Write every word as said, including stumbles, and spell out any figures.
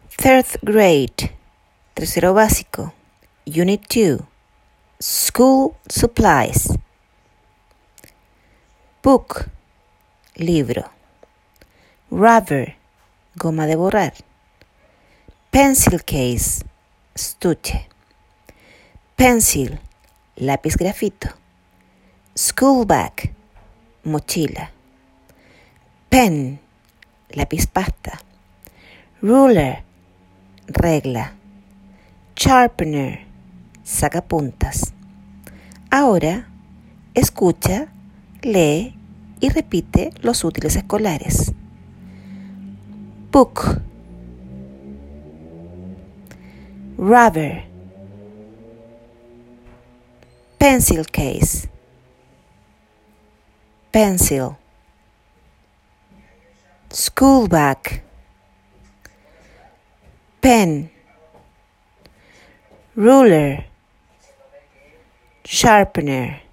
Third grade, tercero básico, Unit two, School Supplies. Book, libro. Rubber, goma de borrar. Pencil case, estuche. Pencil, lápiz grafito. School bag, mochila. Pen, lápiz pasta. Ruler, regla. Sharpener, sacapuntas. Ahora, escucha, lee y repite los útiles escolares. Book, rubber, pencil case, pencil, school bag, pen, ruler, sharpener.